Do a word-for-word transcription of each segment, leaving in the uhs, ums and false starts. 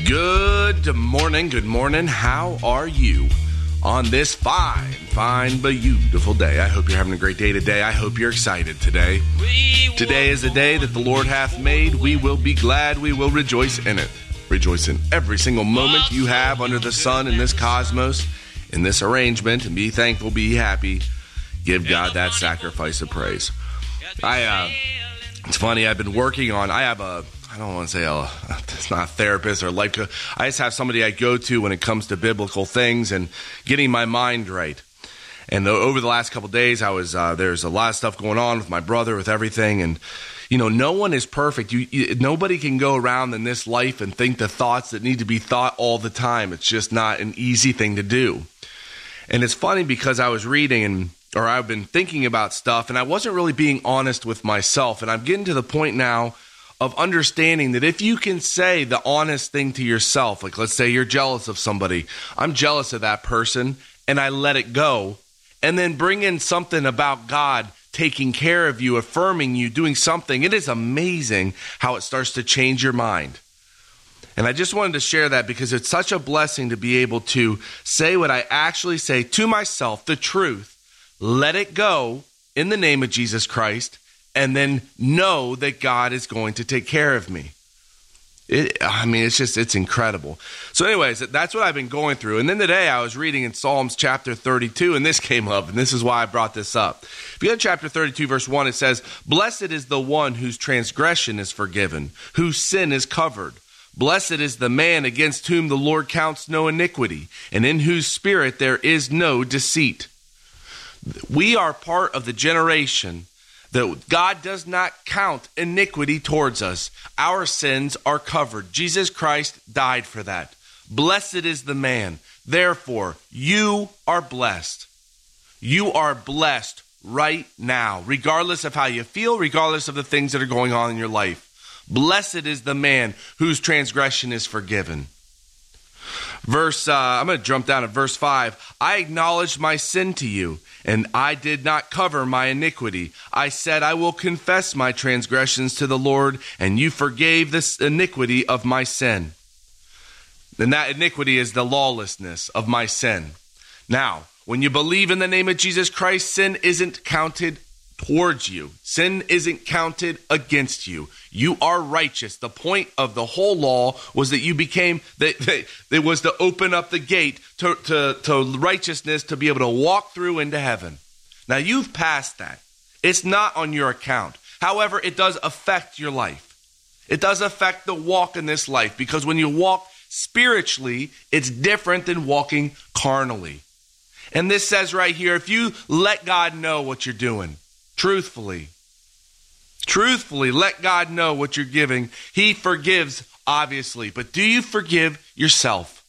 Good morning, good morning. How are you on this fine, fine, beautiful day? I hope you're having a great day today. I hope you're excited today. Today is the day that the Lord hath made. We will be glad. We will rejoice in it. Rejoice in every single moment you have under the sun in this cosmos, in this arrangement, and be thankful, be happy. Give God that sacrifice of praise. I, uh, it's funny, I've been working on, I have a, I don't want to say a, it's not a therapist or life coach. I just have somebody I go to when it comes to biblical things and getting my mind right. And the, over the last couple of days, I was, uh, there's a lot of stuff going on with my brother, with everything. And, you know, no one is perfect. You, you, nobody can go around in this life and think the thoughts that need to be thought all the time. It's just not an easy thing to do. And it's funny because I was reading and, or I've been thinking about stuff and I wasn't really being honest with myself. And I'm getting to the point now of understanding that if you can say the honest thing to yourself, like let's say you're jealous of somebody, I'm jealous of that person, and I let it go, and then bring in something about God taking care of you, affirming you, doing something, it is amazing how it starts to change your mind. And I just wanted to share that because it's such a blessing to be able to say what I actually say to myself, the truth, let it go in the name of Jesus Christ, and then know that God is going to take care of me. It, I mean, it's just, it's incredible. So anyways, that's what I've been going through. And then today I was reading in Psalms chapter thirty-two, and this came up, and this is why I brought this up. If you go to chapter thirty-two, verse one, it says, "Blessed is the one whose transgression is forgiven, whose sin is covered. Blessed is the man against whom the Lord counts no iniquity, and in whose spirit there is no deceit." We are part of the generation that God does not count iniquity towards us. Our sins are covered. Jesus Christ died for that. Blessed is the man. Therefore, you are blessed. You are blessed right now, regardless of how you feel, regardless of the things that are going on in your life. Blessed is the man whose transgression is forgiven. Verse, uh, I'm going to jump down to verse five. "I acknowledged my sin to you, and I did not cover my iniquity. I said, I will confess my transgressions to the Lord, and you forgave this iniquity of my sin." And that iniquity is the lawlessness of my sin. Now, when you believe in the name of Jesus Christ, sin isn't counted towards you. Sin isn't counted against you. You are righteous. The point of the whole law was that you became, that, that it was to open up the gate to, to, to righteousness to be able to walk through into heaven. Now you've passed that. It's not on your account. However, it does affect your life. It does affect the walk in this life, because when you walk spiritually, it's different than walking carnally. And this says right here, if you let God know what you're doing, Truthfully, truthfully, let God know what you're giving. He forgives, obviously, but do you forgive yourself?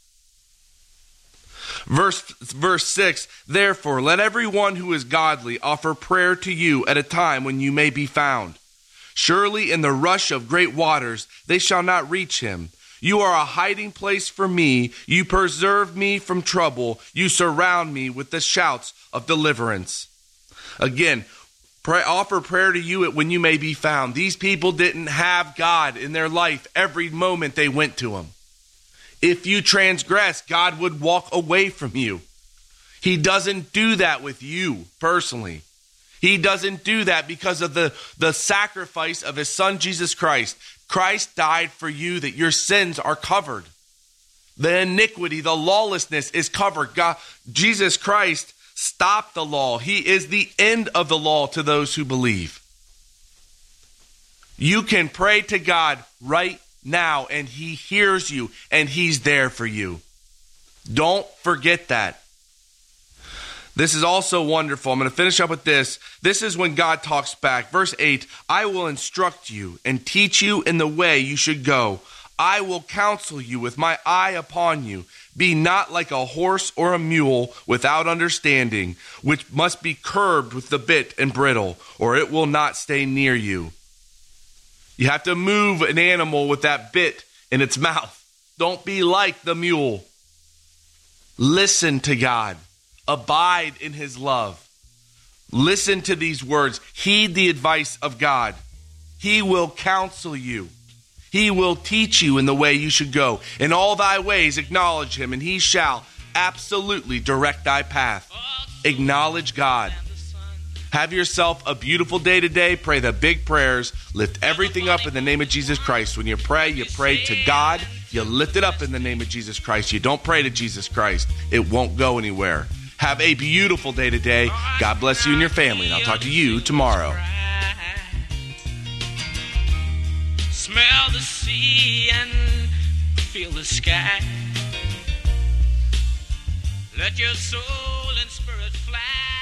Verse, verse six, "Therefore, let everyone who is godly offer prayer to you at a time when you may be found. Surely in the rush of great waters they shall not reach him. You are a hiding place for me. You preserve me from trouble. You surround me with the shouts of deliverance." Again, Pray, offer prayer to you when you may be found. These people didn't have God in their life every moment they went to him. If you transgress, God would walk away from you. He doesn't do that with you personally. He doesn't do that because of the, the sacrifice of his son, Jesus Christ. Christ died for you that your sins are covered. The iniquity, the lawlessness is covered. God, Jesus Christ stop the law. He is the end of the law to those who believe. You can pray to God right now and he hears you and he's there for you. Don't forget that. This is also wonderful. I'm going to finish up with this. This is when God talks back. Verse eight, "I will instruct you and teach you in the way you should go. I will counsel you with my eye upon you. Be not like a horse or a mule without understanding, which must be curbed with the bit and bridle, or it will not stay near you." You have to move an animal with that bit in its mouth. Don't be like the mule. Listen to God. Abide in his love. Listen to these words. Heed the advice of God. He will counsel you. He will teach you in the way you should go. In all thy ways acknowledge him, and he shall absolutely direct thy path. Acknowledge God. Have yourself a beautiful day today. Pray the big prayers. Lift everything up in the name of Jesus Christ. When you pray, you pray to God. You lift it up in the name of Jesus Christ. You don't pray to Jesus Christ. It won't go anywhere. Have a beautiful day today. God bless you and your family, and I'll talk to you tomorrow. Smell the sea and feel the sky. Let your soul and spirit fly.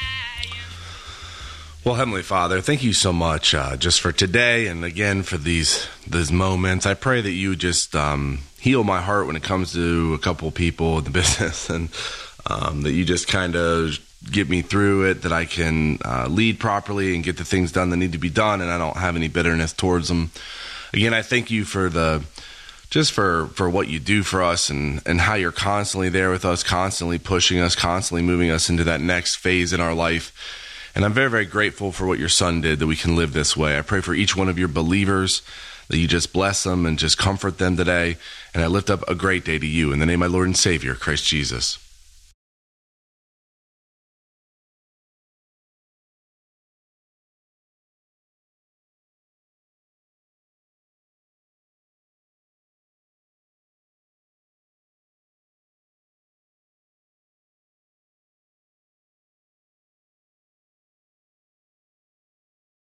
Well, Heavenly Father, thank you so much uh, just for today and again for these these moments. I pray that you just um, heal my heart when it comes to a couple people in the business, and um, that you just kind of get me through it, that I can uh, lead properly and get the things done that need to be done, and I don't have any bitterness towards them. Again, I thank you for the just for, for what you do for us, and, and how you're constantly there with us, constantly pushing us, constantly moving us into that next phase in our life. And I'm very, very grateful for what your son did, that we can live this way. I pray for each one of your believers, that you just bless them and just comfort them today. And I lift up a great day to you. In the name of my Lord and Savior, Christ Jesus.